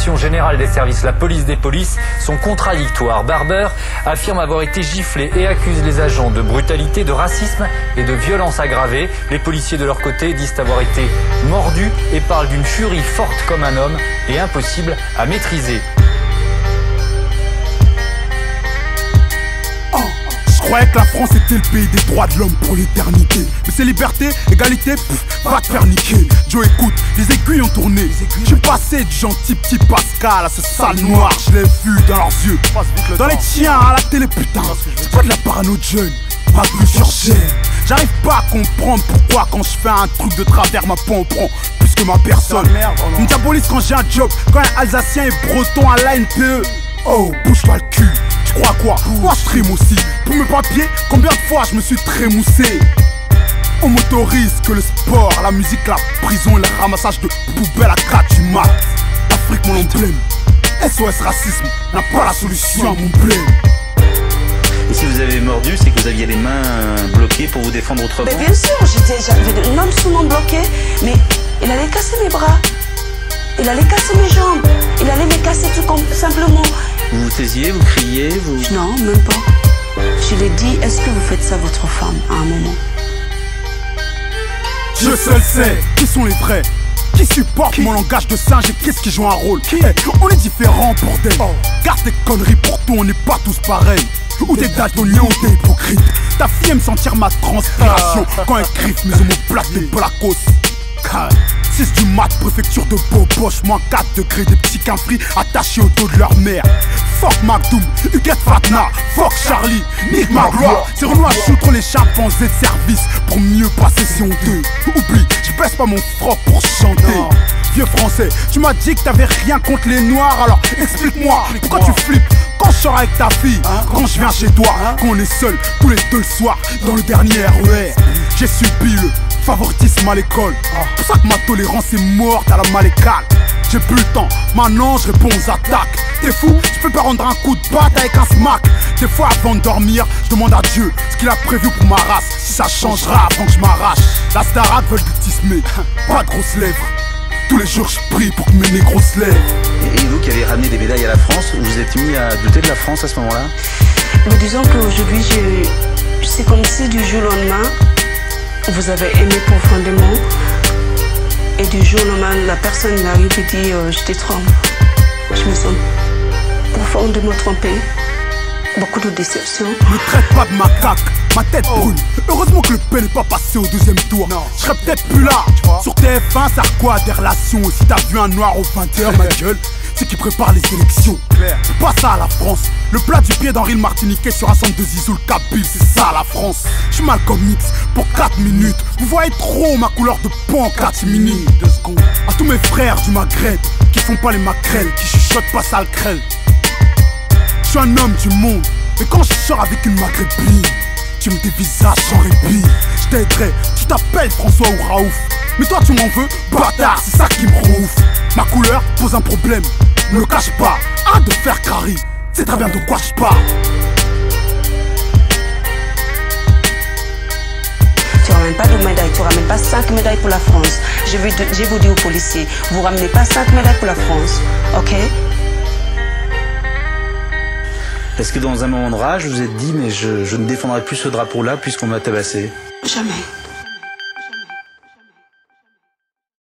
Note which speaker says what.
Speaker 1: direction générale des services, la police des polices, sont contradictoires. Barber affirme avoir été giflé et accuse les agents de brutalité, de racisme et de violence aggravée. Les policiers de leur côté disent avoir été mordus et parlent d'une furie forte comme un homme et impossible à maîtriser.
Speaker 2: Je croyais que la France était le pays des droits de l'homme pour l'éternité. Mais c'est liberté, égalité, va te faire niquer. Joe, écoute, les aiguilles ont tourné. Je suis passé du gentil petit Pascal à ce sale noir. Je l'ai vu dans leurs yeux, dans les tiens, à la télé, putain. C'est pas de la parano de jeune, pas de vue sur chaîne. J'arrive pas à comprendre pourquoi quand je fais un truc de travers ma peau on prend plus que ma personne. On me diabolise quand j'ai un job, quand un Alsacien est breton à l'ANPE. Oh, bouge-toi le cul. Tu crois quoi? Moi je trime aussi. Pour mes papiers, combien de fois je me suis trémoussé? On m'autorise que le sport, la musique, la prison et le ramassage de poubelles à gratte du mat. Afrique mon emblème. SOS racisme n'a pas la solution à mon blême.
Speaker 3: Et si vous avez mordu, c'est que vous aviez les mains bloquées pour vous défendre autrement?
Speaker 4: Mais bien sûr, j'avais non seulement bloqué, mais il allait casser mes bras. Il allait casser mes jambes. Il allait me casser tout simplement.
Speaker 3: Vous vous taisiez, vous criez, vous...
Speaker 4: Non, même pas. Je lui ai dit, est-ce que vous faites ça à votre femme à un moment?
Speaker 2: Je seul sais qui sont les vrais, qui supportent mon langage de singe et qu'est-ce qui joue un rôle. On est différents bordel. Garde tes conneries pour toi, on n'est pas tous pareils. Ou t'es daltonien ou t'es hypocrite. Ta fille aime sentir ma transpiration quand elle griffe mes omoplates de Blacos. 6 du mat, préfecture de Boboche, moins 4 degrés, des petits quinfris attachés au dos de leur mère. Fuck McDoom, Huguette Fatna, fuck Charlie, nique ma gloire. C'est Renoir contre les chimpanzés de service pour mieux passer si honteux. Oublie, je baisse pas mon froc pour chanter. Vieux français, tu m'as dit que t'avais rien contre les noirs, alors explique-moi pourquoi tu flippes quand je sors avec ta fille, quand je viens chez toi, quand on est seul tous les deux le soir dans le dernier RER. J'ai subi le favoritisme à l'école, pour ça que ma tolérance est morte à la malécale. J'ai plus le temps, maintenant je réponds aux attaques. T'es fou, je peux pas rendre un coup de batte avec un smack. Des fois avant de dormir, je demande à Dieu ce qu'il a prévu pour ma race. Si ça changera avant que je m'arrache. La Starac veut le tismer, pas de grosses lèvres. Tous les jours je prie pour que mes négros se lèvent.
Speaker 3: Et vous qui avez ramené des médailles à la France, vous vous êtes mis à douter de la France à ce moment-là?
Speaker 4: Mais disons qu'aujourd'hui, c'est comme si du jour au lendemain, vous avez aimé profondément. Et du jour au lendemain, la personne arrive et dit je te trompe. Je me sens profondément trompée. Beaucoup de déception.
Speaker 2: Ne traite pas de macaque, ma tête brûle. Heureusement que le P n'est pas passé au deuxième tour. Je serais peut-être plus là. Sur TF1, ça a quoi des relations? Si t'as vu un noir au 20h, ma gueule, c'est qui prépare les élections. C'est pas ça la France. Le plat du pied d'Henri le Martiniquais sur un centre de Zizou le Kabyle, c'est ça la France. Je suis Malcolm X pour 4 minutes. Vous voyez trop ma couleur de peau en 4 minutes. 2 secondes. À tous mes frères du Maghreb qui font pas les maquerelles, qui chuchotent pas sale crêle. Je suis un homme du monde, mais quand je sors avec une maghrébine, tu me dévisages sans répit. Je t'aiderai, tu t'appelles François ou Raouf, mais toi tu m'en veux, bâtard, c'est ça qui me rend ouf. Ma couleur pose un problème, ne le cache pas. Arrête de faire crari, c'est très bien de quoi je parle.
Speaker 4: Tu ramènes pas de médailles, tu ramènes pas 5 médailles pour la France. Je vous dis aux policiers, vous ramenez pas 5 médailles pour la France, ok?
Speaker 3: Est-ce que dans un moment de rage, vous vous êtes dit, mais je ne défendrai plus ce drapeau-là puisqu'on m'a tabassé?
Speaker 4: Jamais.